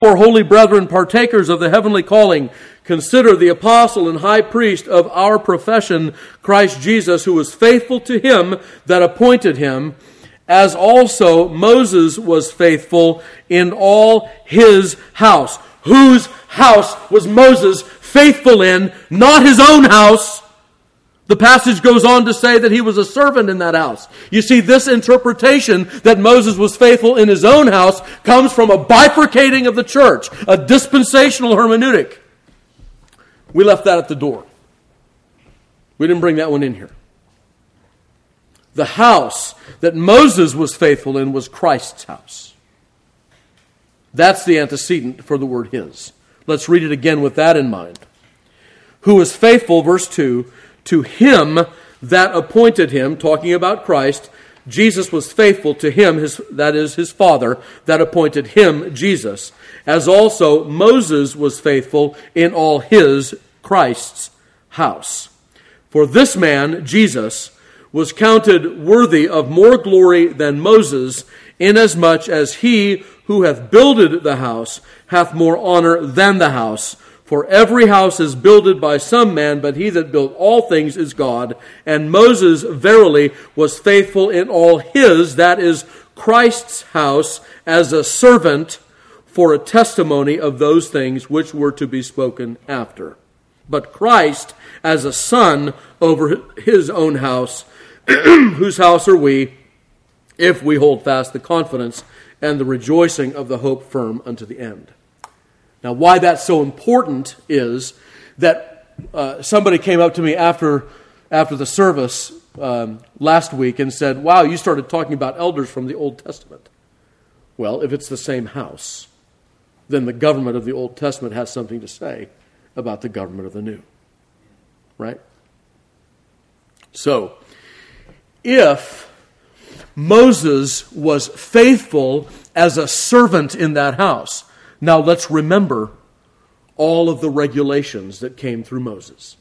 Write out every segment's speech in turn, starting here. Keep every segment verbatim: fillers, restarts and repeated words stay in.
For holy brethren, partakers of the heavenly calling, consider the apostle and high priest of our profession, Christ Jesus, who was faithful to him that appointed him, as also Moses was faithful in all his house. Whose house was Moses faithful in? Not his own house. The passage goes on to say that he was a servant in that house. You see, this interpretation that Moses was faithful in his own house comes from a bifurcating of the church, a dispensational hermeneutic. We left that at the door. We didn't bring that one in here. The house that Moses was faithful in was Christ's house. That's the antecedent for the word his. Let's read it again with that in mind. Who was faithful, verse two, to him that appointed him, talking about Christ. Jesus was faithful to him, his, that is his Father, that appointed him, Jesus, as also Moses was faithful in all his, Christ's, house. For this man, Jesus, was counted worthy of more glory than Moses, inasmuch as he who hath builded the house hath more honor than the house. For every house is builded by some man, but he that built all things is God. And Moses verily was faithful in all his, that is, Christ's house, as a servant for a testimony of those things which were to be spoken after. But Christ as a son over his own house, whose house are we, if we hold fast the confidence and the rejoicing of the hope firm unto the end. Now, why that's so important is that uh, somebody came up to me after after the service um, last week and said, wow, you started talking about elders from the Old Testament. Well, if it's the same house, then the government of the Old Testament has something to say about the government of the New. Right? So, if Moses was faithful as a servant in that house, now let's remember all of the regulations that came through Moses.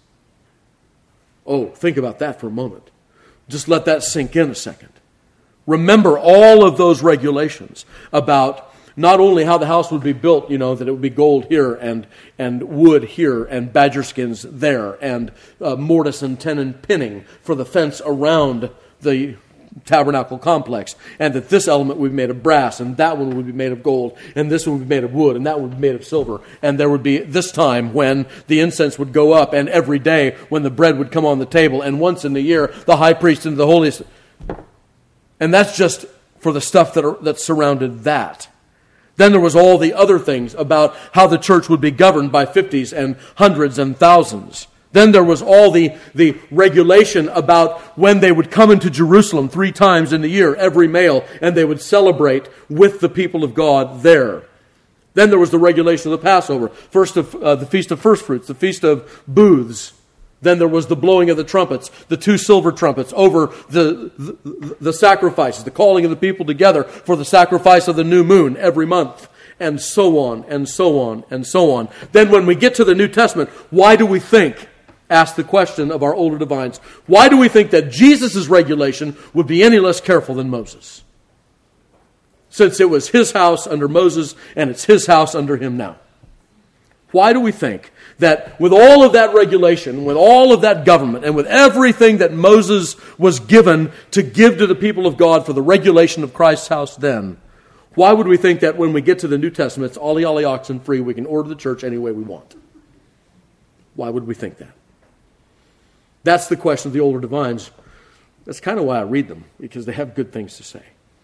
Oh, think about that for a moment. Just let that sink in a second. Remember all of those regulations about not only how the house would be built, you know, that it would be gold here and, and wood here and badger skins there and uh, mortise and tenon pinning for the fence around the tabernacle complex, and that this element would be made of brass, and that one would be made of gold, and this one would be made of wood, and that one would be made of silver, and there would be this time when the incense would go up, and every day when the bread would come on the table, and once in the year the high priest into the holiest. And that's just for the stuff that, are, that surrounded that. Then there was all the other things about how the church would be governed by fifties and hundreds and thousands. Then there was all the, the regulation about when they would come into Jerusalem three times in the year, every male, and they would celebrate with the people of God there. Then there was the regulation of the Passover, first of uh, the Feast of First Fruits, the Feast of Booths. Then there was the blowing of the trumpets, the two silver trumpets over the, the, the sacrifices, the calling of the people together for the sacrifice of the new moon every month, and so on, and so on, and so on. Then when we get to the New Testament, why do we think, ask the question of our older divines, why do we think that Jesus' regulation would be any less careful than Moses? Since it was his house under Moses and it's his house under him now. Why do we think that with all of that regulation, with all of that government, and with everything that Moses was given to give to the people of God for the regulation of Christ's house then, why would we think that when we get to the New Testament, it's ollie ollie oxen free, we can order the church any way we want? Why would we think that? That's the question of the older divines. That's kind of why I read them, because they have good things to say.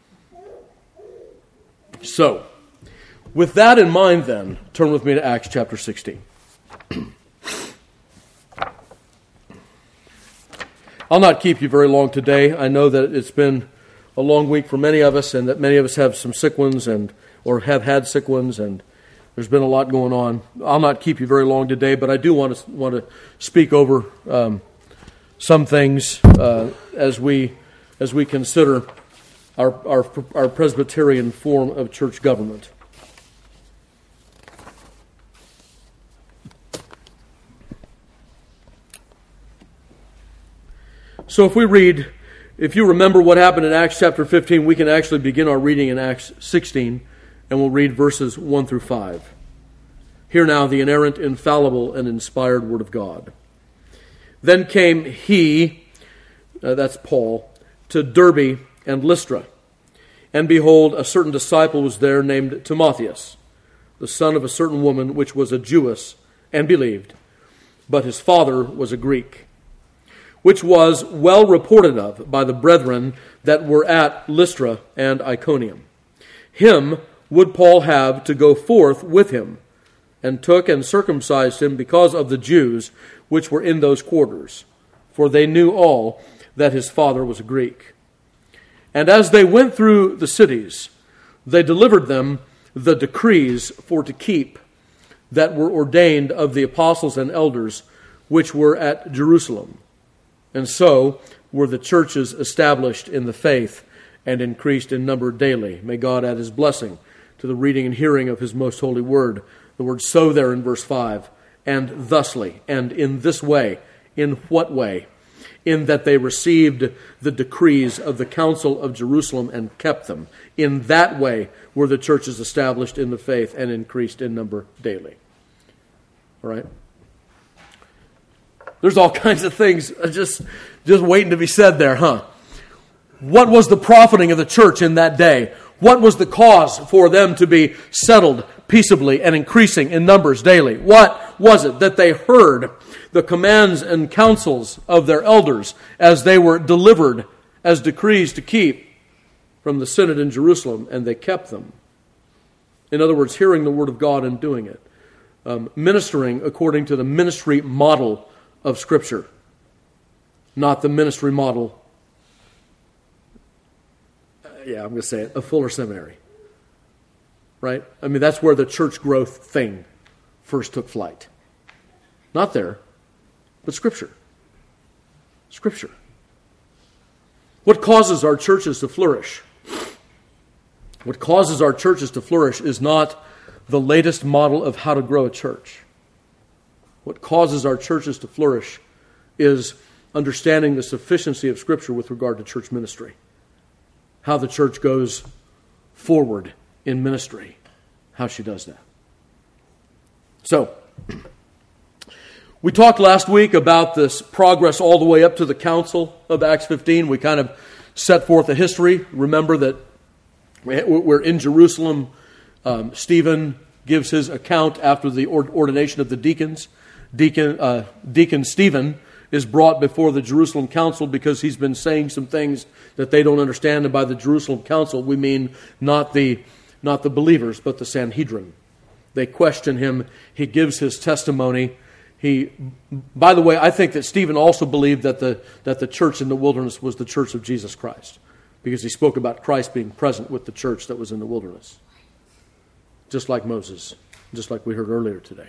So, with that in mind then, turn with me to Acts chapter sixteen. I'll not keep you very long today. I know that it's been a long week for many of us, and that many of us have some sick ones and or have had sick ones, and there's been a lot going on. I'll not keep you very long today, but I do want to want to speak over um, some things uh, as we as we consider our, our our Presbyterian form of church government. So if we read, if you remember what happened in Acts chapter fifteen, we can actually begin our reading in Acts sixteen and we'll read verses one through five. Hear now the inerrant, infallible, and inspired Word of God. Then came he, uh, that's Paul, to Derbe and Lystra. And behold, a certain disciple was there named Timotheus, the son of a certain woman which was a Jewess, and believed, but his father was a Greek, which was well reported of by the brethren that were at Lystra and Iconium. Him would Paul have to go forth with him, and took and circumcised him because of the Jews which were in those quarters, for they knew all that his father was a Greek. And as they went through the cities, they delivered them the decrees for to keep that were ordained of the apostles and elders which were at Jerusalem. And so were the churches established in the faith and increased in number daily. May God add his blessing to the reading and hearing of his most holy word. The word so there in verse five. And thusly, and in this way. In what way? In that they received the decrees of the council of Jerusalem and kept them. In that way were the churches established in the faith and increased in number daily. All right? There's all kinds of things just, just waiting to be said there, huh? What was the profiting of the church in that day? What was the cause for them to be settled peaceably and increasing in numbers daily? What was it that they heard the commands and counsels of their elders as they were delivered as decrees to keep from the synod in Jerusalem, and they kept them? In other words, hearing the word of God and doing it. Um, ministering according to the ministry model of Scripture, not the ministry model, uh, yeah, I'm going to say it, of Fuller Seminary. Right? I mean, that's where the church growth thing first took flight. Not there, but Scripture. Scripture. What causes our churches to flourish? What causes our churches to flourish is not the latest model of how to grow a church. What causes our churches to flourish is understanding the sufficiency of Scripture with regard to church ministry. How the church goes forward in ministry. How she does that. So, we talked last week about this progress all the way up to the council of Acts fifteen. We kind of set forth a history. Remember that we're in Jerusalem. Um, Stephen gives his account after the ordination of the deacons. Deacon, uh, Deacon Stephen is brought before the Jerusalem council because he's been saying some things that they don't understand. And by the Jerusalem council, we mean not the, not the believers, but the Sanhedrin. They question him. He gives his testimony. He, by the way, I think that Stephen also believed that the, that the church in the wilderness was the church of Jesus Christ, because he spoke about Christ being present with the church that was in the wilderness. Just like Moses, just like we heard earlier today.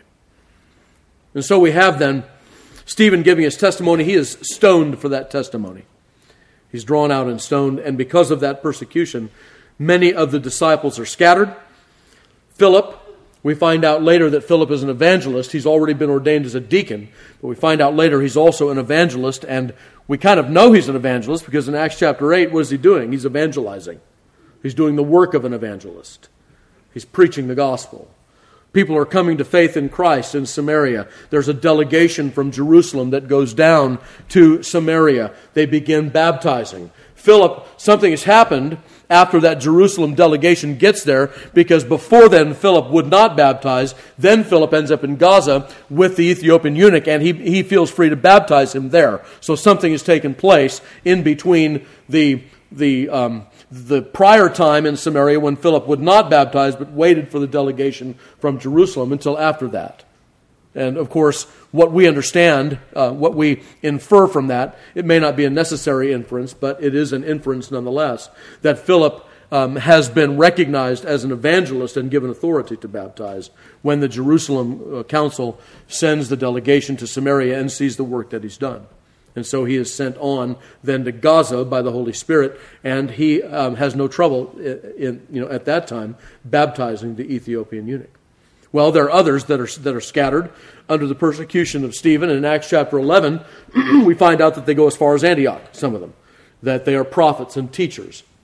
And so we have then Stephen giving his testimony. He is stoned for that testimony. He's drawn out and stoned, and because of that persecution, many of the disciples are scattered. Philip, we find out later that Philip is an evangelist. He's already been ordained as a deacon, but we find out later he's also an evangelist, and we kind of know he's an evangelist because in Acts chapter eight, what is he doing? He's evangelizing. He's doing the work of an evangelist. He's preaching the gospel. People are coming to faith in Christ in Samaria. There's a delegation from Jerusalem that goes down to Samaria. They begin baptizing. Philip, something has happened after that Jerusalem delegation gets there, because before then Philip would not baptize. Then Philip ends up in Gaza with the Ethiopian eunuch, and he, he feels free to baptize him there. So something has taken place in between the the um, the prior time in Samaria when Philip would not baptize, but waited for the delegation from Jerusalem until after that. And of course, what we understand, uh, what we infer from that, it may not be a necessary inference, but it is an inference nonetheless, that Philip um, has been recognized as an evangelist and given authority to baptize when the Jerusalem uh, council sends the delegation to Samaria and sees the work that he's done. And so he is sent on then to Gaza by the Holy Spirit, and he um, has no trouble in, in, you know, at that time baptizing the Ethiopian eunuch. Well, there are others that are that are scattered under the persecution of Stephen. And in Acts chapter eleven, we find out that they go as far as Antioch, some of them, that they are prophets and teachers.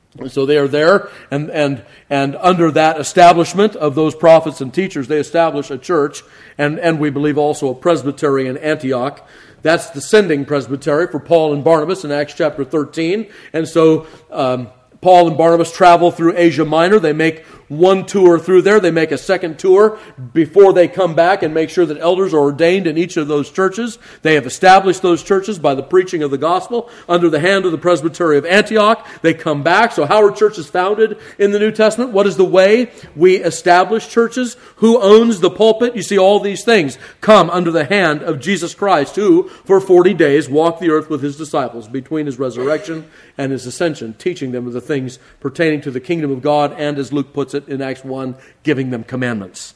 And so they are there, and, and, and under that establishment of those prophets and teachers, they establish a church, and, and we believe also a presbytery in Antioch. That's the sending presbytery for Paul and Barnabas in Acts chapter thirteen. And so um, Paul and Barnabas travel through Asia Minor. They make one tour through there. They make a second tour before they come back and make sure that elders are ordained in each of those churches. They have established those churches by the preaching of the gospel under the hand of the presbytery of Antioch. They come back. So how are churches founded in the New Testament? What is the way we establish churches? Who owns the pulpit? You see, all these things come under the hand of Jesus Christ, who for forty days walked the earth with his disciples between his resurrection and his ascension, teaching them of the things pertaining to the kingdom of God, and as Luke puts it in Acts one, giving them commandments.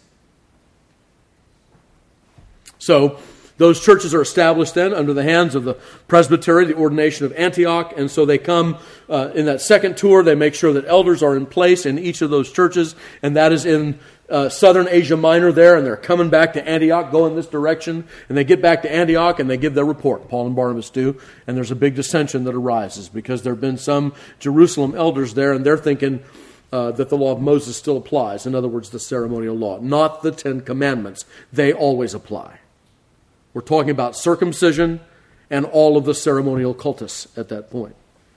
So those churches are established then under the hands of the presbytery, the ordination of Antioch, and so they come uh, in that second tour. They make sure that elders are in place in each of those churches, and that is in uh, southern Asia Minor there, and they're coming back to Antioch, going this direction, and they get back to Antioch and they give their report. Paul and Barnabas do, and there's a big dissension that arises because there have been some Jerusalem elders there, and they're thinking Uh, that the law of Moses still applies. In other words, the ceremonial law, not the Ten Commandments. They always apply. We're talking about circumcision and all of the ceremonial cultus at that point.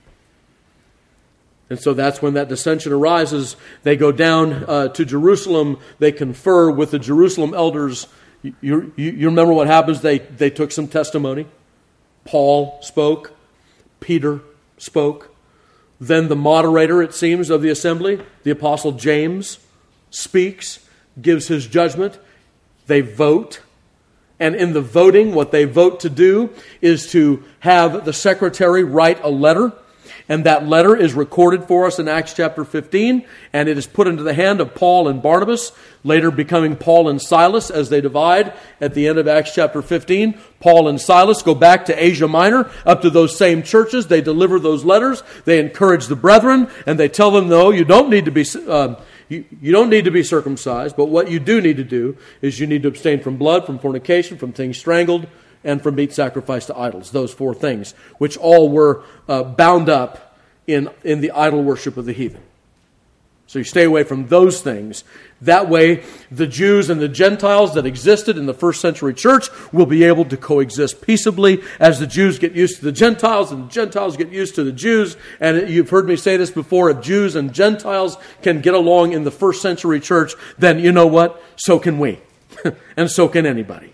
And so that's when that dissension arises. They go down uh, to Jerusalem. They confer with the Jerusalem elders. You, you, you remember what happens? They, they took some testimony. Paul spoke. Peter spoke. Then the moderator, it seems, of the assembly, the Apostle James, speaks, gives his judgment. They vote. And in the voting, what they vote to do is to have the secretary write a letter. And that letter is recorded for us in Acts chapter fifteen. And it is put into the hand of Paul and Barnabas, later becoming Paul and Silas as they divide at the end of Acts chapter fifteen. Paul and Silas go back to Asia Minor, up to those same churches. They deliver those letters. They encourage the brethren, and they tell them, no, you don't need to be uh, you, you don't need to be circumcised, but what you do need to do is you need to abstain from blood, from fornication, from things strangled, and from meat sacrificed to idols. Those four things, which all were uh, bound up in, in the idol worship of the heathen. So you stay away from those things. That way, the Jews and the Gentiles that existed in the first century church will be able to coexist peaceably as the Jews get used to the Gentiles and the Gentiles get used to the Jews. And you've heard me say this before, if Jews and Gentiles can get along in the first century church, then you know what? So can we. And so can anybody.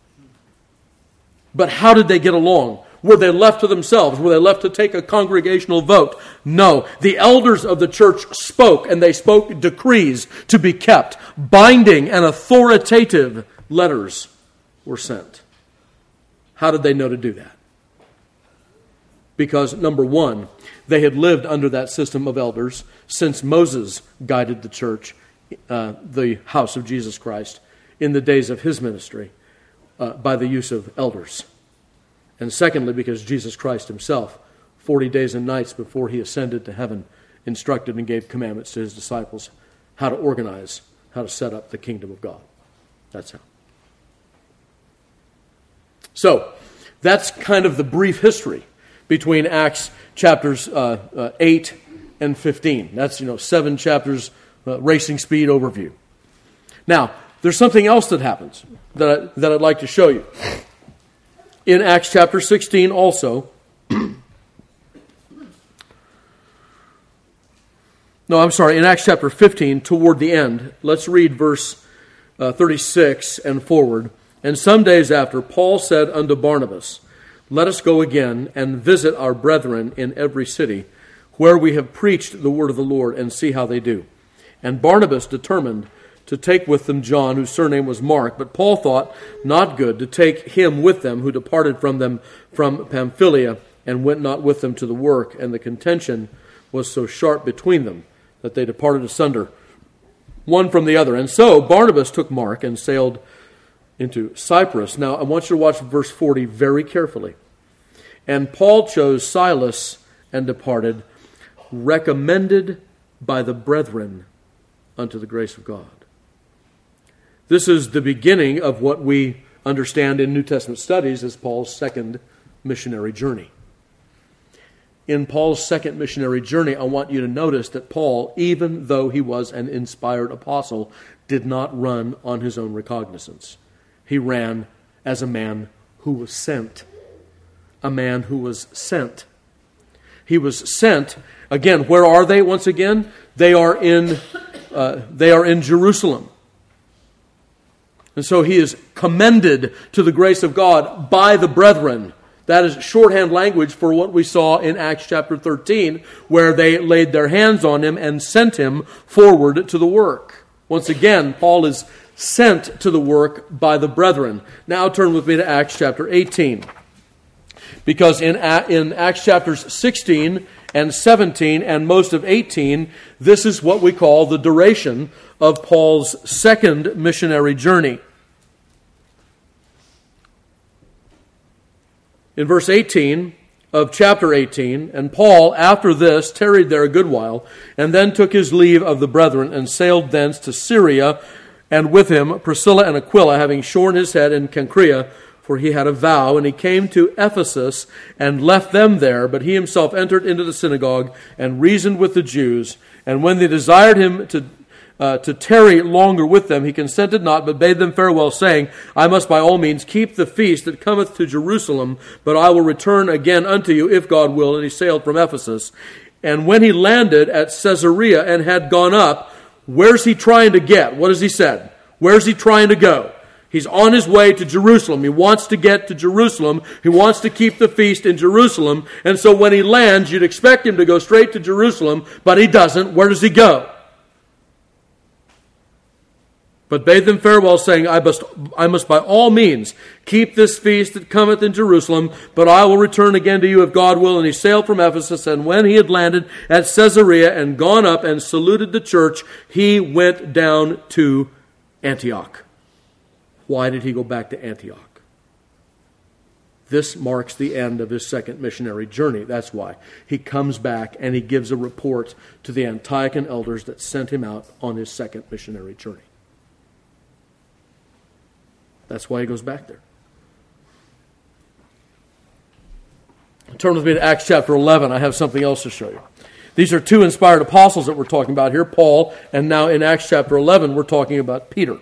But how did they get along? Were they left to themselves? Were they left to take a congregational vote? No. The elders of the church spoke, and they spoke decrees to be kept. Binding and authoritative letters were sent. How did they know to do that? Because, number one, they had lived under that system of elders since Moses guided the church, uh, the house of Jesus Christ, in the days of his ministry. Uh, by the use of elders. And secondly, because Jesus Christ himself, forty days and nights before he ascended to heaven, instructed and gave commandments to his disciples how to organize, how to set up the kingdom of God. That's how. So, that's kind of the brief history between Acts chapters uh, uh, eight and fifteen. That's, you know, seven chapters, uh, racing speed overview. Now, there's something else that happens that, I, that I'd like to show you. In Acts chapter sixteen also, no, I'm sorry, in Acts chapter fifteen, toward the end, let's read verse uh, thirty-six and forward. And some days after, Paul said unto Barnabas, let us go again and visit our brethren in every city, where we have preached the word of the Lord, and see how they do. And Barnabas determined to take with them John, whose surname was Mark. But Paul thought not good to take him with them, who departed from them from Pamphylia, and went not with them to the work. And the contention was so sharp between them, that they departed asunder, one from the other. And so Barnabas took Mark and sailed into Cyprus. Now, I want you to watch verse forty very carefully. And Paul chose Silas and departed, recommended by the brethren unto the grace of God. This is the beginning of what we understand in New Testament studies as Paul's second missionary journey. in Paul's second missionary journey, I want you to notice that Paul, even though he was an inspired apostle, did not run on his own recognizance. He ran as a man who was sent. A man who was sent. He was sent. Again, where are they once again? They are in, uh, they are in Jerusalem. And so he is commended to the grace of God by the brethren. That is shorthand language for what we saw in Acts chapter thirteen, where they laid their hands on him and sent him forward to the work. Once again, Paul is sent to the work by the brethren. Now turn with me to Acts chapter eighteen. Because in, in Acts chapters sixteen and seventeen and most of eighteen, this is what we call the duration of Paul's second missionary journey. In verse eighteen of chapter eighteen, and Paul, after this, tarried there a good while, and then took his leave of the brethren, and sailed thence to Syria, and with him Priscilla and Aquila, having shorn his head in Cenchrea, for he had a vow, and he came to Ephesus, and left them there, but he himself entered into the synagogue, and reasoned with the Jews, and when they desired him to Uh, to tarry longer with them, he consented not, but bade them farewell, saying, I must by all means keep the feast that cometh to Jerusalem, but I will return again unto you, if God will. And he sailed from Ephesus. And when he landed at Caesarea and had gone up, where's he trying to get? What has he said? Where's he trying to go? He's on his way to Jerusalem. He wants to get to Jerusalem. He wants to keep the feast in Jerusalem. And so when he lands, you'd expect him to go straight to Jerusalem, but he doesn't. Where does he go? But bade them farewell, saying, I must, I must by all means keep this feast that cometh in Jerusalem, but I will return again to you if God will. And he sailed from Ephesus, and when he had landed at Caesarea and gone up and saluted the church, he went down to Antioch. Why did he go back to Antioch? This marks the end of his second missionary journey. That's why. He comes back and he gives a report to the Antiochian elders that sent him out on his second missionary journey. That's why he goes back there. Turn with me to Acts chapter eleven. I have something else to show you. These are two inspired apostles that we're talking about here, Paul, and now in Acts chapter eleven, we're talking about Peter.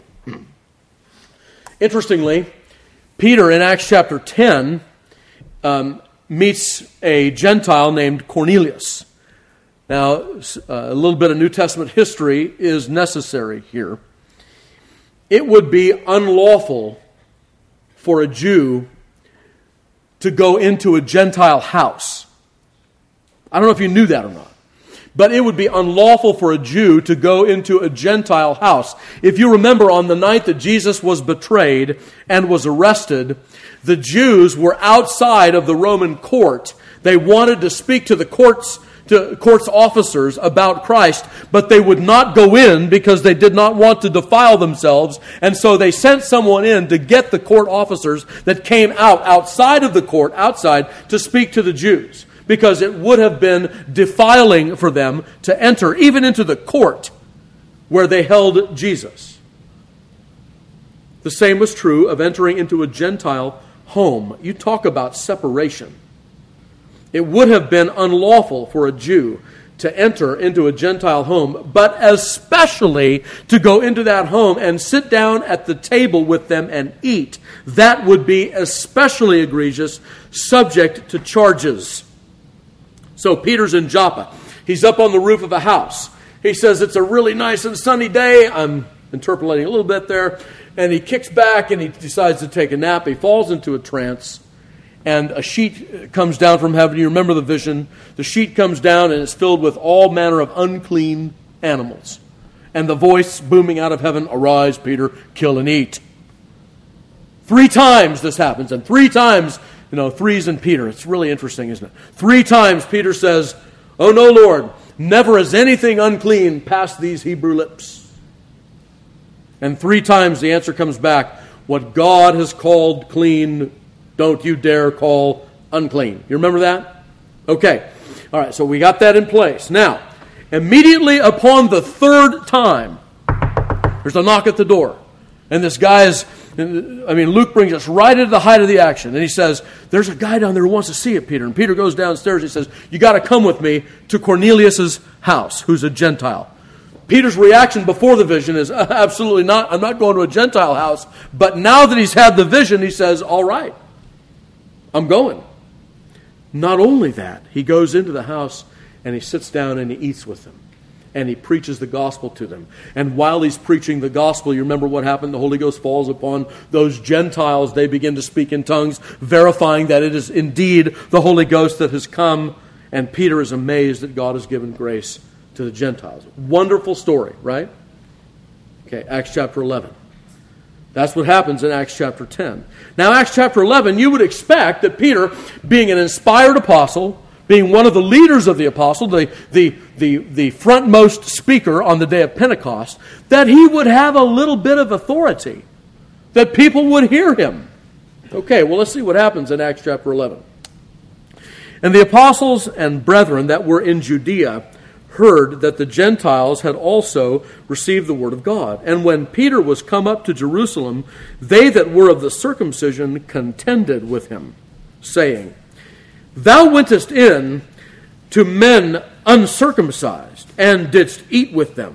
Interestingly, Peter in Acts chapter ten um, meets a Gentile named Cornelius. Now, a little bit of New Testament history is necessary here. It would be unlawful for a Jew to go into a Gentile house. I don't know if you knew that or not. But it would be unlawful for a Jew to go into a Gentile house. If you remember, on the night that Jesus was betrayed and was arrested, the Jews were outside of the Roman court. They wanted to speak to the courts to court's officers about Christ, but they would not go in because they did not want to defile themselves. And so they sent someone in to get the court officers that came out outside of the court, outside, to speak to the Jews, because it would have been defiling for them to enter even into the court where they held Jesus. The same was true of entering into a Gentile home. You talk about separation. It would have been unlawful for a Jew to enter into a Gentile home, but especially to go into that home and sit down at the table with them and eat. That would be especially egregious, subject to charges. So Peter's in Joppa. He's up on the roof of a house. He says, it's a really nice and sunny day. I'm interpolating a little bit there. And he kicks back and he decides to take a nap. He falls into a trance. And a sheet comes down from heaven. You remember the vision. The sheet comes down and it's filled with all manner of unclean animals. And the voice booming out of heaven, arise, Peter, kill and eat. Three times this happens. And three times, you know, three's in Peter. It's really interesting, isn't it? Three times Peter says, oh no, Lord, never has anything unclean passed these Hebrew lips. And three times the answer comes back, what God has called clean, don't you dare call unclean. You remember that? Okay. All right, so we got that in place. Now, immediately upon the third time, there's a knock at the door. And this guy is I mean, Luke brings us right into the height of the action. And he says, there's a guy down there who wants to see it, Peter. And Peter goes downstairs and he says, you got to come with me to Cornelius' house, who's a Gentile. Peter's reaction before the vision is, absolutely not. I'm not going to a Gentile house. But now that he's had the vision, he says, all right, I'm going. Not only that, he goes into the house and he sits down and he eats with them. And he preaches the gospel to them. And while he's preaching the gospel, you remember what happened? The Holy Ghost falls upon those Gentiles. They begin to speak in tongues, verifying that it is indeed the Holy Ghost that has come. And Peter is amazed that God has given grace to the Gentiles. Wonderful story, right? Okay, Acts chapter eleven. That's what happens in Acts chapter ten. Now, Acts chapter eleven, you would expect that Peter, being an inspired apostle, being one of the leaders of the apostle, the, the, the, the frontmost speaker on the day of Pentecost, that he would have a little bit of authority, that people would hear him. Okay, well, let's see what happens in Acts chapter eleven. And the apostles and brethren that were in Judea heard that the Gentiles had also received the word of God. And when Peter was come up to Jerusalem, they that were of the circumcision contended with him, saying, Thou wentest in to men uncircumcised, and didst eat with them.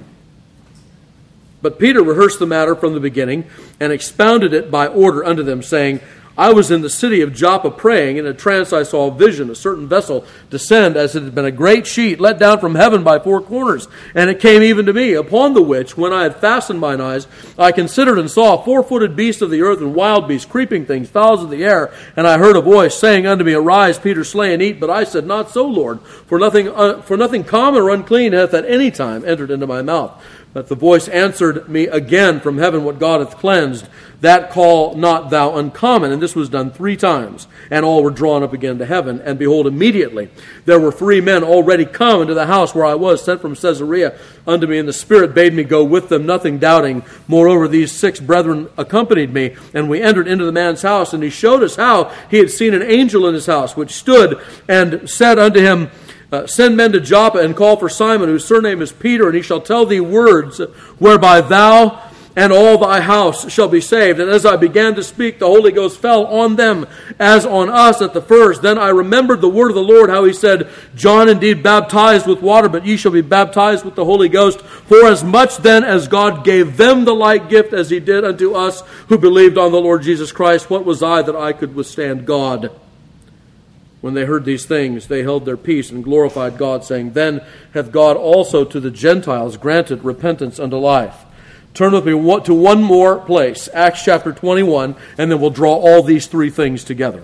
But Peter rehearsed the matter from the beginning, and expounded it by order unto them, saying, I was in the city of Joppa praying, and in a trance I saw a vision, a certain vessel descend, as it had been a great sheet let down from heaven by four corners. And it came even to me, upon the which, when I had fastened mine eyes, I considered and saw a four-footed beast of the earth, and wild beasts, creeping things, fowls of the air. And I heard a voice saying unto me, Arise, Peter, slay and eat. But I said, Not so, Lord, for nothing, uh, for nothing common or unclean hath at any time entered into my mouth. But the voice answered me again from heaven, What God hath cleansed, that call not thou uncommon. And this was done three times. And all were drawn up again to heaven. And behold, immediately there were three men already come into the house where I was, sent from Caesarea unto me. And the Spirit bade me go with them, nothing doubting. Moreover, these six brethren accompanied me. And we entered into the man's house. And he showed us how he had seen an angel in his house, which stood and said unto him, Uh, send men to Joppa and call for Simon, whose surname is Peter, and he shall tell thee words whereby thou and all thy house shall be saved. And as I began to speak, the Holy Ghost fell on them as on us at the first. Then I remembered the word of the Lord, how he said, John indeed baptized with water, but ye shall be baptized with the Holy Ghost. For as much then as God gave them the like gift as he did unto us who believed on the Lord Jesus Christ, what was I that I could withstand God? When they heard these things, they held their peace and glorified God, saying, Then hath God also to the Gentiles granted repentance unto life. Turn with me to one more place, Acts chapter twenty-one, and then we'll draw all these three things together.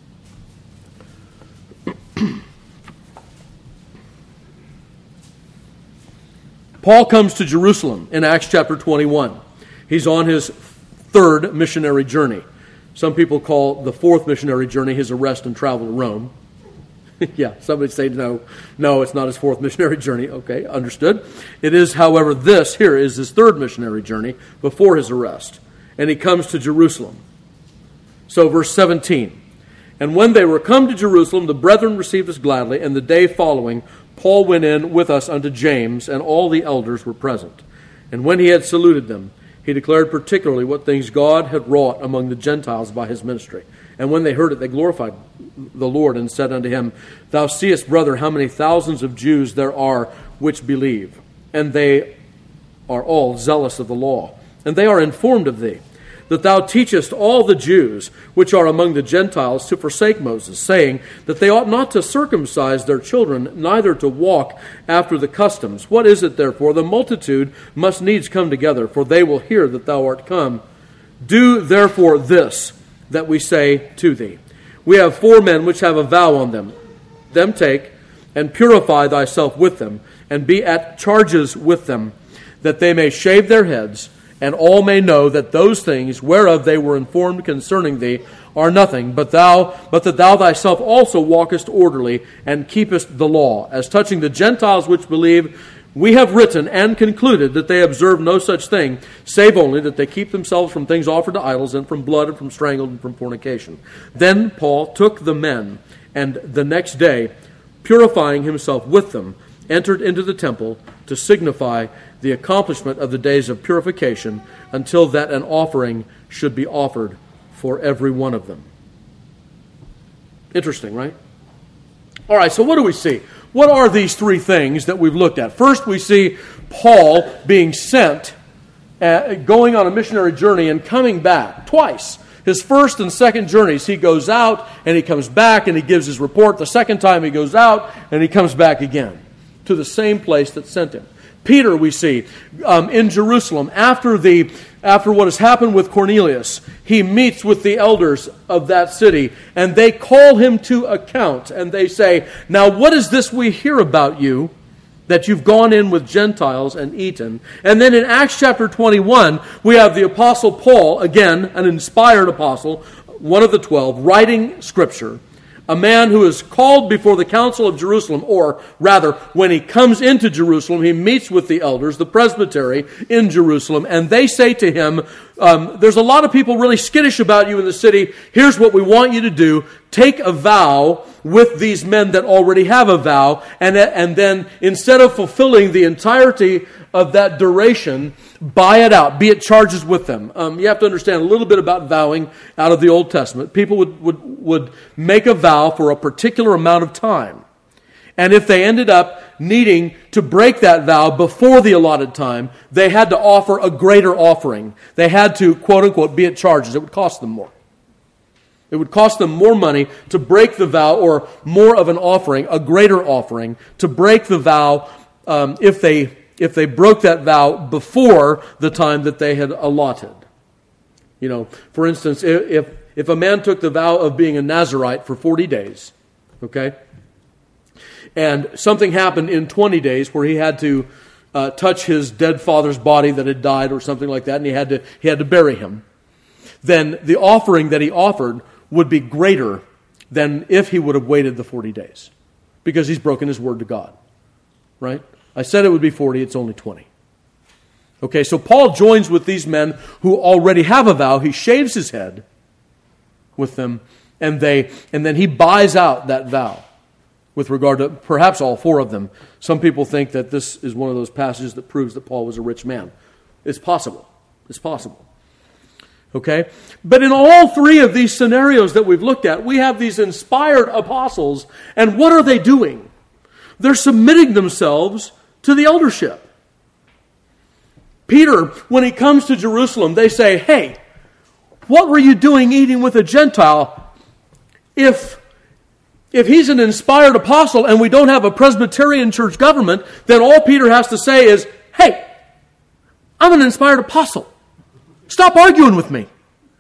Paul comes to Jerusalem in Acts chapter twenty-one. He's on his third missionary journey. Some people call the fourth missionary journey his arrest and travel to Rome. Yeah, somebody say no, no, it's not his fourth missionary journey. Okay, understood. It is, however, this here is his third missionary journey before his arrest. And he comes to Jerusalem. So verse seventeen. And when they were come to Jerusalem, the brethren received us gladly, and the day following, Paul went in with us unto James, and all the elders were present. And when he had saluted them, he declared particularly what things God had wrought among the Gentiles by his ministry. And when they heard it, they glorified the Lord and said unto him, Thou seest, brother, how many thousands of Jews there are which believe, and they are all zealous of the law. And they are informed of thee, that thou teachest all the Jews which are among the Gentiles to forsake Moses, saying that they ought not to circumcise their children, neither to walk after the customs. What is it, therefore? The multitude must needs come together, for they will hear that thou art come. Do therefore this, that we say to thee. We have four men which have a vow on them. Them take, and purify thyself with them, and be at charges with them, that they may shave their heads, and all may know that those things whereof they were informed concerning thee are nothing, but thou, but that thou thyself also walkest orderly, and keepest the law. As touching the Gentiles which believe, we have written and concluded that they observe no such thing, save only that they keep themselves from things offered to idols, and from blood, and from strangled, and from fornication. Then Paul took the men, and the next day, purifying himself with them, entered into the temple to signify the accomplishment of the days of purification, until that an offering should be offered for every one of them. Interesting, right? All right, so what do we see? What are these three things that we've looked at? First, we see Paul being sent, uh, going on a missionary journey and coming back twice. His first and second journeys, he goes out and he comes back and he gives his report. The second time he goes out and he comes back again to the same place that sent him. Peter, we see, um, in Jerusalem, after the after what has happened with Cornelius, he meets with the elders of that city, and they call him to account, and they say, "Now what is this we hear about you, that you've gone in with Gentiles and eaten?" And then in Acts chapter twenty-one, we have the Apostle Paul, again, an inspired apostle, one of the twelve, writing Scripture, a man who is called before the council of Jerusalem, or rather, when he comes into Jerusalem, he meets with the elders, the presbytery in Jerusalem, and they say to him, um, there's a lot of people really skittish about you in the city. Here's what we want you to do. Take a vow with these men that already have a vow, and, and then instead of fulfilling the entirety of that duration, buy it out, be it charges with them. Um, you have to understand a little bit about vowing out of the Old Testament. People would, would, would make a vow for a particular amount of time. And if they ended up needing to break that vow before the allotted time, they had to offer a greater offering. They had to, quote unquote, be at charges. It would cost them more. It would cost them more money to break the vow, or more of an offering, a greater offering, to break the vow um, if they if they broke that vow before the time that they had allotted. You know, for instance, if if a man took the vow of being a Nazirite for forty days, okay, and something happened in twenty days where he had to uh, touch his dead father's body that had died or something like that, and he had to he had to bury him, then the offering that he offered would be greater than if he would have waited the forty days, because he's broken his word to God, right? I said it would be forty, it's only twenty. Okay, so Paul joins with these men who already have a vow. He shaves his head with them, and they and then he buys out that vow with regard to perhaps all four of them. Some people think that this is one of those passages that proves that Paul was a rich man. It's possible. It's possible. Okay? But in all three of these scenarios that we've looked at, we have these inspired apostles, and what are they doing? They're submitting themselves to the eldership. Peter, when he comes to Jerusalem, they say, "Hey, what were you doing eating with a Gentile? If, if he's an inspired apostle and we don't have a Presbyterian church government, then all Peter has to say is, hey, I'm an inspired apostle. Stop arguing with me."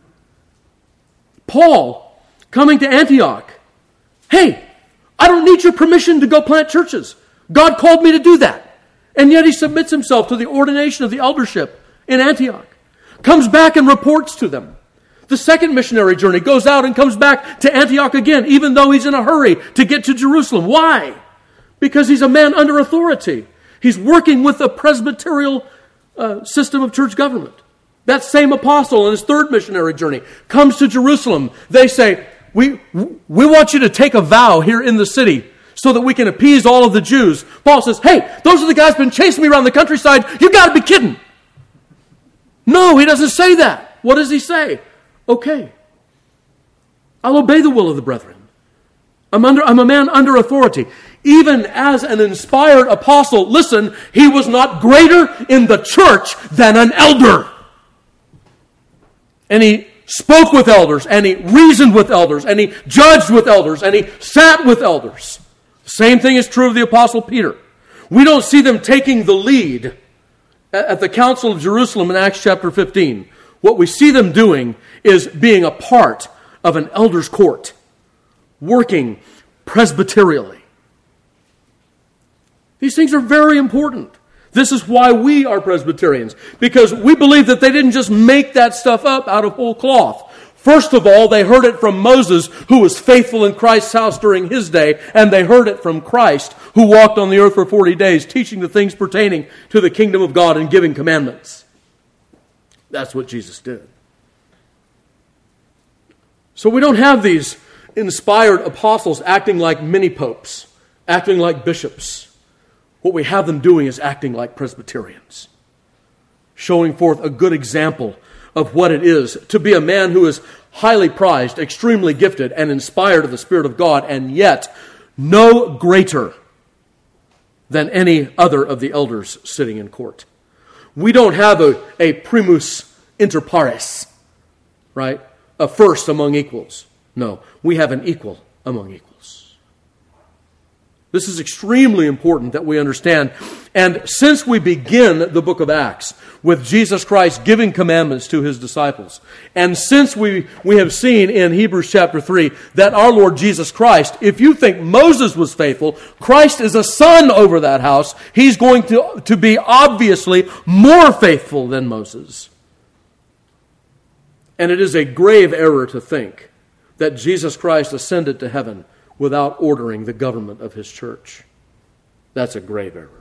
Paul, coming to Antioch, "Hey, I don't need your permission to go plant churches. God called me to do that." And yet he submits himself to the ordination of the eldership in Antioch. Comes back and reports to them. The second missionary journey goes out and comes back to Antioch again, even though he's in a hurry to get to Jerusalem. Why? Because he's a man under authority. He's working with a presbyterial uh, system of church government. That same apostle in his third missionary journey comes to Jerusalem. They say, we, we want you to take a vow here in the city so that we can appease all of the Jews. Paul says, "Hey, those are the guys who've been chasing me around the countryside. You got to be kidding." No, he doesn't say that. What does he say? "Okay, I'll obey the will of the brethren. I'm under. I'm a man under authority." Even as an inspired apostle, listen, he was not greater in the church than an elder. And he spoke with elders, and he reasoned with elders, and he judged with elders, and he sat with elders. Same thing is true of the Apostle Peter. We don't see them taking the lead at the Council of Jerusalem in Acts chapter fifteen. What we see them doing is being a part of an elder's court, working presbyterially. These things are very important. This is why we are Presbyterians, because we believe that they didn't just make that stuff up out of whole cloth. First of all, they heard it from Moses, who was faithful in Christ's house during his day, and they heard it from Christ, who walked on the earth for forty days, teaching the things pertaining to the kingdom of God and giving commandments. That's what Jesus did. So we don't have these inspired apostles acting like mini-popes, acting like bishops, what we have them doing is acting like Presbyterians, showing forth a good example of what it is to be a man who is highly prized, extremely gifted, and inspired of the Spirit of God, and yet no greater than any other of the elders sitting in court. We don't have a, a primus inter pares, right? A first among equals. No, we have an equal among equals. This is extremely important that we understand. And since we begin the book of Acts with Jesus Christ giving commandments to his disciples, and since we, we have seen in Hebrews chapter three that our Lord Jesus Christ, if you think Moses was faithful, Christ is a son over that house. He's going to, to be obviously more faithful than Moses. And it is a grave error to think that Jesus Christ ascended to heaven without ordering the government of his church. That's a grave error.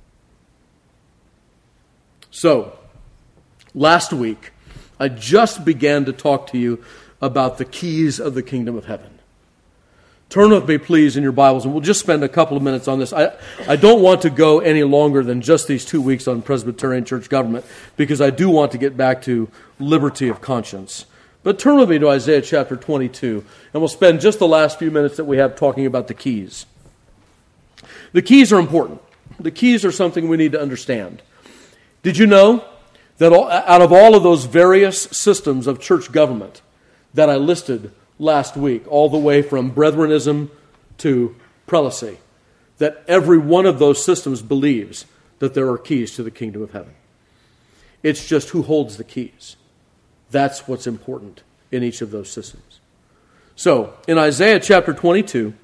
So, last week, I just began to talk to you about the keys of the kingdom of heaven. Turn with me, please, in your Bibles, and we'll just spend a couple of minutes on this. I, I don't want to go any longer than just these two weeks on Presbyterian church government, because I do want to get back to liberty of conscience. But turn with me to Isaiah chapter twenty-two, and we'll spend just the last few minutes that we have talking about the keys. The keys are important. The keys are something we need to understand. Did you know that all, out of all of those various systems of church government that I listed last week, all the way from Brethrenism to prelacy, that every one of those systems believes that there are keys to the kingdom of heaven? It's just who holds the keys. That's what's important in each of those systems. So, in Isaiah chapter twenty-two,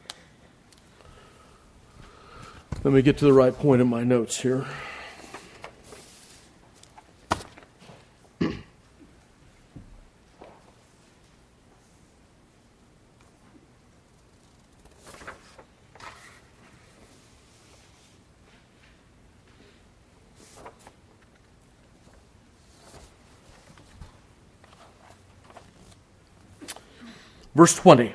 let me get to the right point in my notes here. Verse twenty,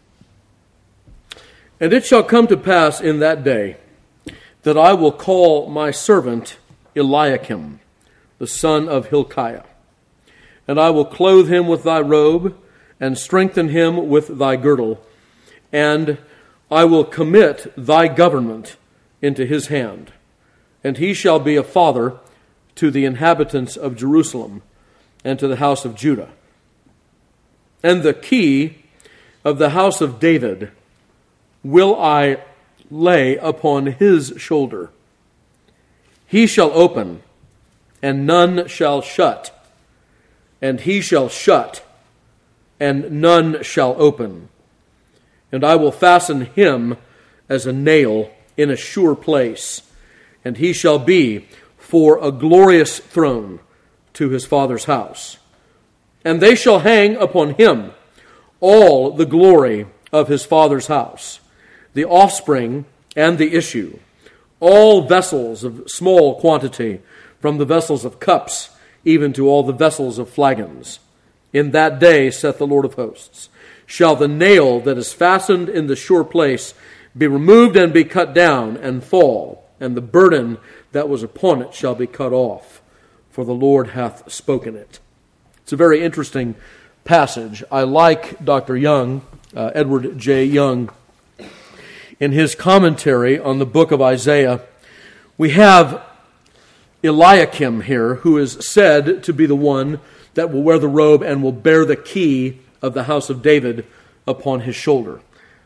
and it shall come to pass in that day that I will call my servant Eliakim, the son of Hilkiah, and I will clothe him with thy robe, and strengthen him with thy girdle, and I will commit thy government into his hand, and he shall be a father to the inhabitants of Jerusalem, and to the house of Judah. And the key of the house of David will I lay upon his shoulder. He shall open, and none shall shut, and he shall shut, and none shall open. And I will fasten him as a nail in a sure place, and he shall be for a glorious throne to his father's house. And they shall hang upon him all the glory of his father's house, the offspring and the issue, all vessels of small quantity, from the vessels of cups even to all the vessels of flagons. In that day, saith the Lord of hosts, shall the nail that is fastened in the sure place be removed and be cut down and fall, and the burden that was upon it shall be cut off, for the Lord hath spoken it. It's a very interesting passage. I like Doctor Young, uh, Edward J. Young, in his commentary on the book of Isaiah. We have Eliakim here, who is said to be the one that will wear the robe and will bear the key of the house of David upon his shoulder.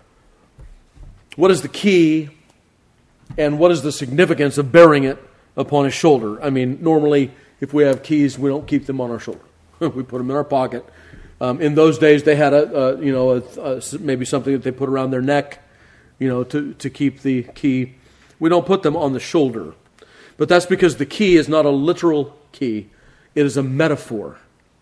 What is the key, and what is the significance of bearing it upon his shoulder? I mean, normally, if we have keys, we don't keep them on our shoulder. We put them in our pocket. Um, in those days, they had a, a you know, a, a, maybe something that they put around their neck, you know, to, to keep the key. We don't put them on the shoulder. But that's because the key is not a literal key. It is a metaphor.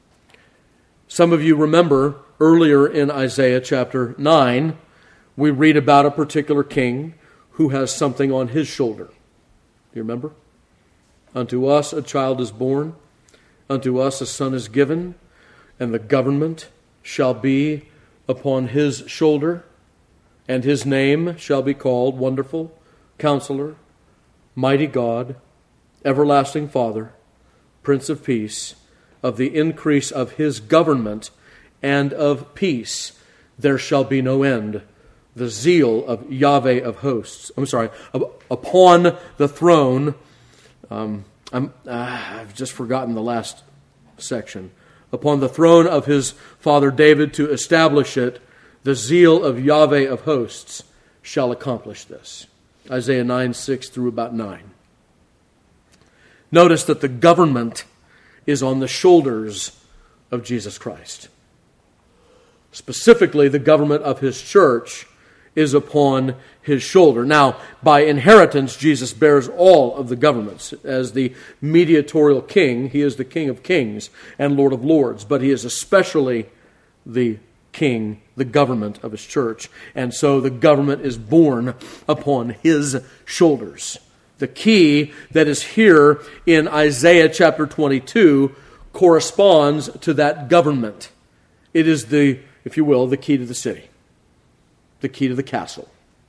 Some of you remember earlier in Isaiah chapter nine, we read about a particular king who has something on his shoulder. Do you remember? Unto us a child is born, unto us a son is given, and the government shall be upon his shoulder, and his name shall be called Wonderful, Counselor, mighty God, everlasting Father, Prince of Peace, of the increase of his government and of peace there shall be no end. The zeal of Yahweh of hosts, I'm sorry, upon the throne, um, I'm, uh, I've just forgotten the last section. Upon the throne of his father David to establish it, the zeal of Yahweh of hosts shall accomplish this. Isaiah nine, six through about nine. Notice that the government is on the shoulders of Jesus Christ. Specifically, the government of his church is upon his shoulder. Now, by inheritance, Jesus bears all of the governments. As the mediatorial king, he is the King of kings and Lord of lords, but he is especially the king, the government of his church. And so the government is borne upon his shoulders. The key that is here in Isaiah chapter twenty-two corresponds to that government. It is the, if you will, the key to the city, the key to the castle,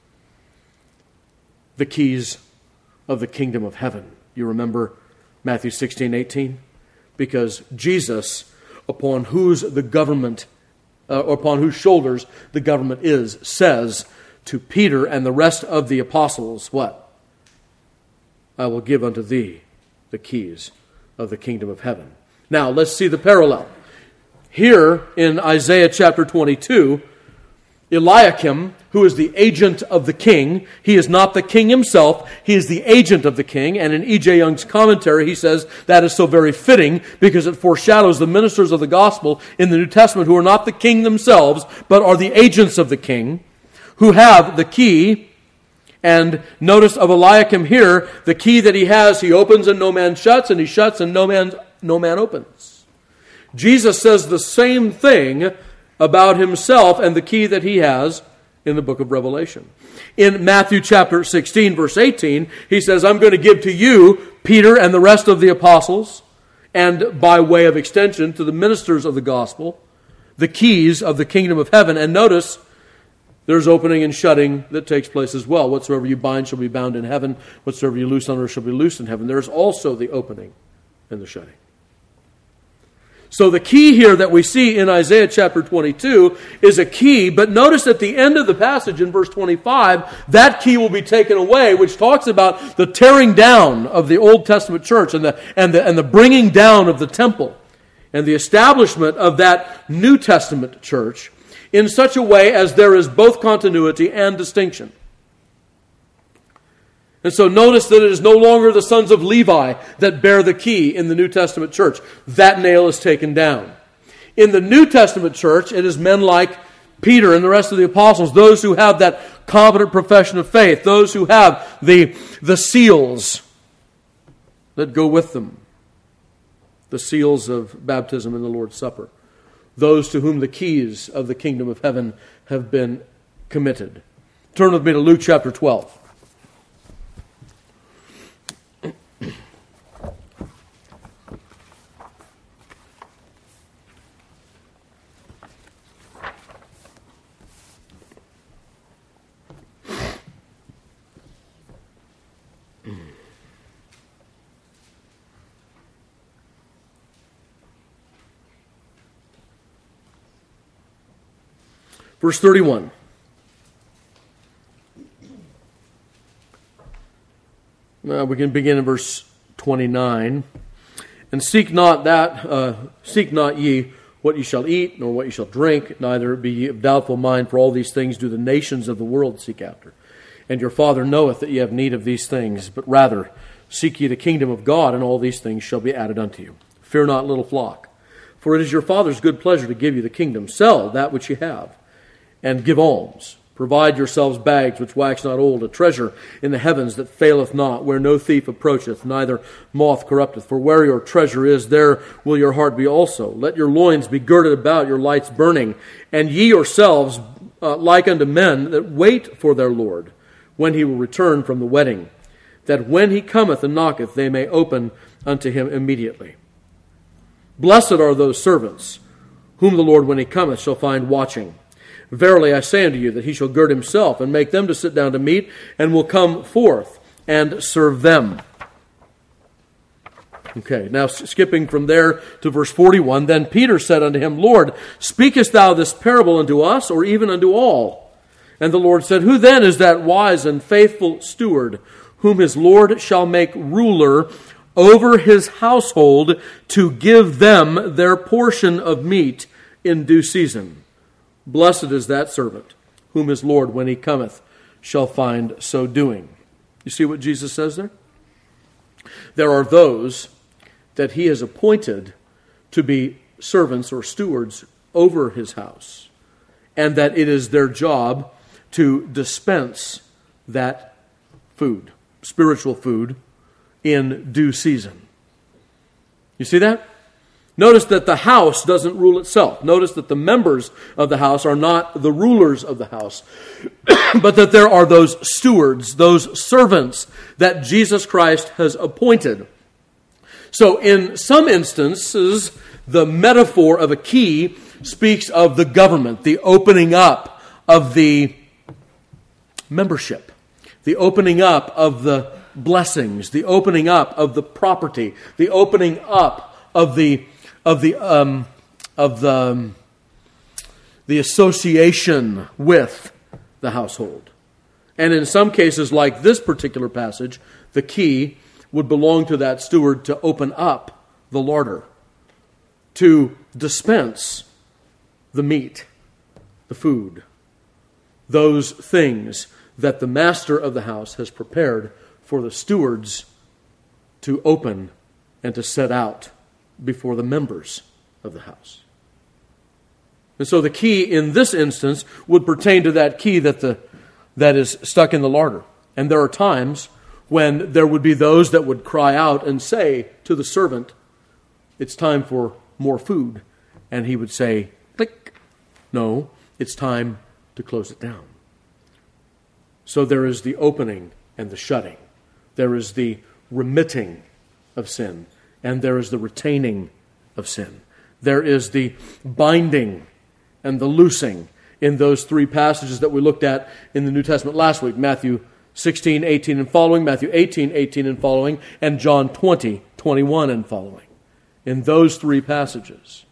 the keys of the kingdom of heaven. You remember Matthew sixteen, eighteen? Because Jesus, upon whose the government, uh, upon whose shoulders the government is, says to Peter and the rest of the apostles, what? I will give unto thee the keys of the kingdom of heaven. Now, let's see the parallel. Here in Isaiah chapter twenty-two, Eliakim, who is the agent of the king, he is not the king himself, he is the agent of the king. And in E J Young's commentary, he says that is so very fitting because it foreshadows the ministers of the gospel in the New Testament who are not the king themselves, but are the agents of the king, who have the key. And notice of Eliakim here, the key that he has, he opens and no man shuts, and he shuts and no man, no man opens. Jesus says the same thing about himself and the key that he has in the book of Revelation. In Matthew chapter sixteen, verse eighteen, he says, I'm going to give to you, Peter and the rest of the apostles, and by way of extension to the ministers of the gospel, the keys of the kingdom of heaven. And notice, there's opening and shutting that takes place as well. Whatsoever you bind shall be bound in heaven. Whatsoever you loose on earth shall be loosed in heaven. There's also the opening and the shutting. So the key here that we see in Isaiah chapter twenty-two is a key, but notice at the end of the passage in verse twenty-five, that key will be taken away, which talks about the tearing down of the Old Testament church and the, and the, and the bringing down of the temple and the establishment of that New Testament church in such a way as there is both continuity and distinction. And so notice that it is no longer the sons of Levi that bear the key in the New Testament church. That nail is taken down. In the New Testament church, it is men like Peter and the rest of the apostles, those who have that competent profession of faith, those who have the, the seals that go with them, the seals of baptism and the Lord's Supper, those to whom the keys of the kingdom of heaven have been committed. Turn with me to Luke chapter twelve. Verse thirty-one. Now we can begin in verse twenty-nine. And seek not that, uh, seek not ye what ye shall eat, nor what ye shall drink, neither be ye of doubtful mind, for all these things do the nations of the world seek after. And your Father knoweth that ye have need of these things, but rather seek ye the kingdom of God, and all these things shall be added unto you. Fear not, little flock, for it is your Father's good pleasure to give you the kingdom. Sell that which ye have, and give alms. Provide yourselves bags which wax not old, a treasure in the heavens that faileth not, where no thief approacheth, neither moth corrupteth. For where your treasure is, there will your heart be also. Let your loins be girded about, your lights burning, and ye yourselves uh, like unto men that wait for their Lord, when he will return from the wedding, that when he cometh and knocketh, they may open unto him immediately. Blessed are those servants, whom the Lord, when he cometh, shall find watching. Verily I say unto you, that he shall gird himself, and make them to sit down to meat, and will come forth and serve them. Okay, now skipping from there to verse forty-one, then Peter said unto him, Lord, speakest thou this parable unto us, or even unto all? And the Lord said, Who then is that wise and faithful steward, whom his Lord shall make ruler over his household, to give them their portion of meat in due season? Blessed is that servant, whom his Lord, when he cometh, shall find so doing. You see what Jesus says there? There are those that he has appointed to be servants or stewards over his house, and that it is their job to dispense that food, spiritual food, in due season. You see that? Notice that the house doesn't rule itself. Notice that the members of the house are not the rulers of the house, but that there are those stewards, those servants that Jesus Christ has appointed. So in some instances, the metaphor of a key speaks of the government, the opening up of the membership, the opening up of the blessings, the opening up of the property, the opening up of the of the um, of the um, the association with the household. And in some cases, like this particular passage, the key would belong to that steward to open up the larder, to dispense the meat, the food, those things that the master of the house has prepared for the stewards to open and to set out before the members of the house. And so the key in this instance would pertain to that key that the that is stuck in the larder. And there are times when there would be those that would cry out and say to the servant, it's time for more food. And he would say, click, no, it's time to close it down. So there is the opening and the shutting. There is the remitting of sin, and there is the retaining of sin. There is the binding and the loosing in those three passages that we looked at in the New Testament last week, Matthew sixteen, eighteen and following, Matthew eighteen, eighteen and following, and John twenty, twenty-one and following. In those three passages.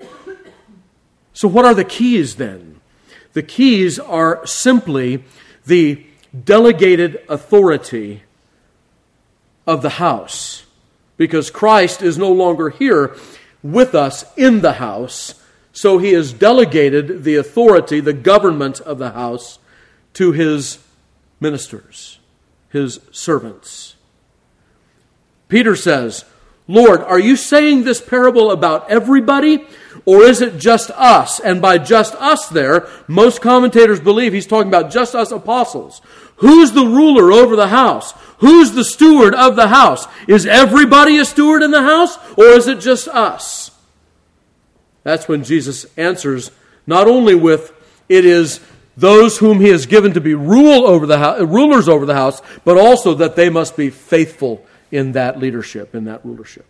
So what are the keys then? The keys are simply the delegated authority of the house, because Christ is no longer here with us in the house, so he has delegated the authority, the government of the house, to his ministers, his servants. Peter says, Lord, are you saying this parable about everybody, or is it just us? And by just us there, most commentators believe he's talking about just us apostles. Who's the ruler over the house? Who's the steward of the house? Is everybody a steward in the house, or is it just us? That's when Jesus answers not only with, it is those whom he has given to be rule over the house, rulers over the house, but also that they must be faithful in that leadership, in that rulership.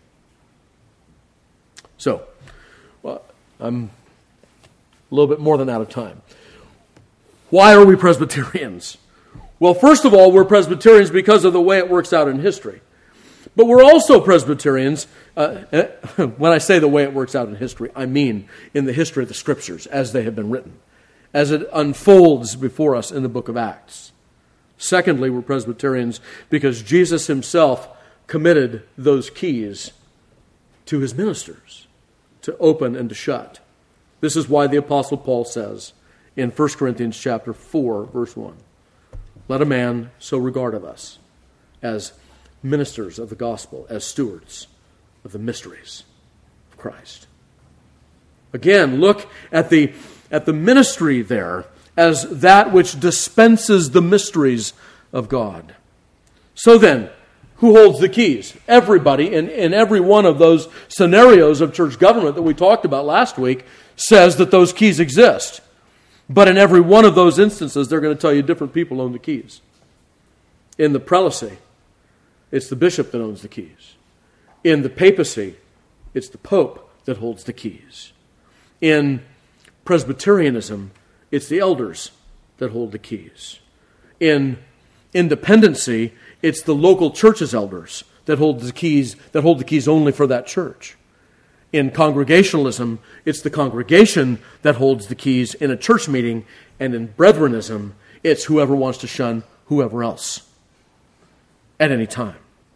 So, well, I'm a little bit more than out of time. Why are we Presbyterians? Well, first of all, we're Presbyterians because of the way it works out in history. But we're also Presbyterians, uh, when I say the way it works out in history, I mean in the history of the Scriptures as they have been written, as it unfolds before us in the book of Acts. Secondly, we're Presbyterians because Jesus himself committed those keys to his ministers to open and to shut. This is why the Apostle Paul says in First Corinthians chapter four, verse one, let a man so regard of us as ministers of the gospel, as stewards of the mysteries of Christ. Again, look at the, at the ministry there as that which dispenses the mysteries of God. So then, who holds the keys? Everybody in, in every one of those scenarios of church government that we talked about last week says that those keys exist. But in every one of those instances, they're going to tell you different people own the keys. In the prelacy, it's the bishop that owns the keys. In the papacy, it's the pope that holds the keys. In Presbyterianism, it's the elders that hold the keys. In independency, it's the local church's elders that hold the keys, that hold the keys only for that church. In congregationalism, it's the congregation that holds the keys in a church meeting, and in Brethrenism, it's whoever wants to shun whoever else at any time.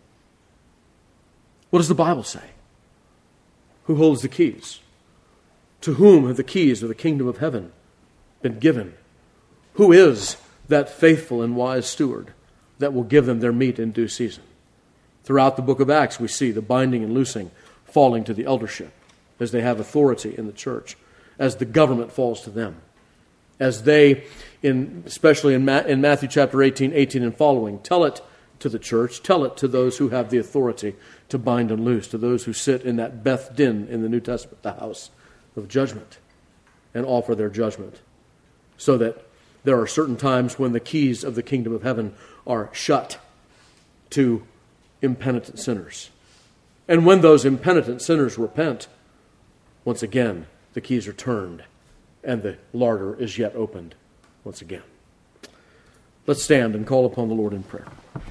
What does the Bible say? Who holds the keys? To whom have the keys of the kingdom of heaven been given? Who is that faithful and wise steward that will give them their meat in due season? Throughout the book of Acts, we see the binding and loosing falling to the eldership as they have authority in the church, as the government falls to them, as they, in especially in, Ma- in Matthew chapter eighteen, eighteen and following, tell it to the church, tell it to those who have the authority to bind and loose, to those who sit in that Beth Din in the New Testament, the house of judgment, and offer their judgment, so that there are certain times when the keys of the kingdom of heaven are shut to impenitent sinners. And when those impenitent sinners repent, once again, the keys are turned and the larder is yet opened once again. Let's stand and call upon the Lord in prayer.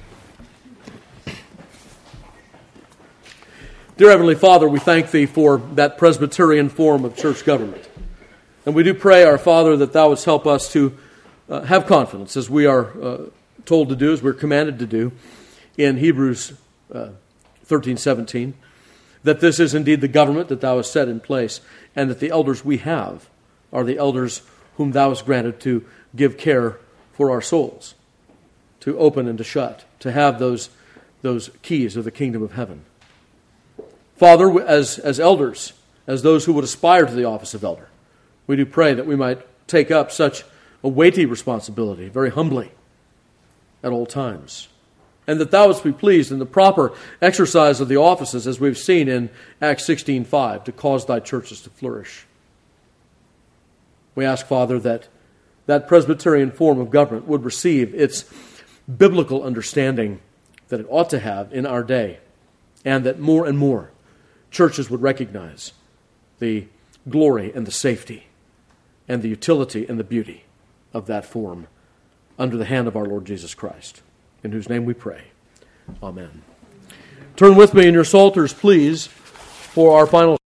Dear Heavenly Father, we thank Thee for that Presbyterian form of church government. And we do pray, our Father, that Thou wouldst help us to uh, have confidence, as we are uh, told to do, as we're commanded to do, in Hebrews uh, thirteen seventeen, that this is indeed the government that Thou hast set in place, and that the elders we have are the elders whom Thou hast granted to give care for our souls, to open and to shut, to have those, those keys of the kingdom of heaven. Father, as, as elders, as those who would aspire to the office of elder, we do pray that we might take up such a weighty responsibility very humbly at all times, and that Thou wouldst be pleased in the proper exercise of the offices, as we've seen in Acts sixteen five, to cause Thy churches to flourish. We ask, Father, that that Presbyterian form of government would receive its biblical understanding that it ought to have in our day, and that more and more churches would recognize the glory and the safety and the utility and the beauty of that form under the hand of our Lord Jesus Christ, in whose name we pray. Amen. Turn with me in your psalters, please, for our final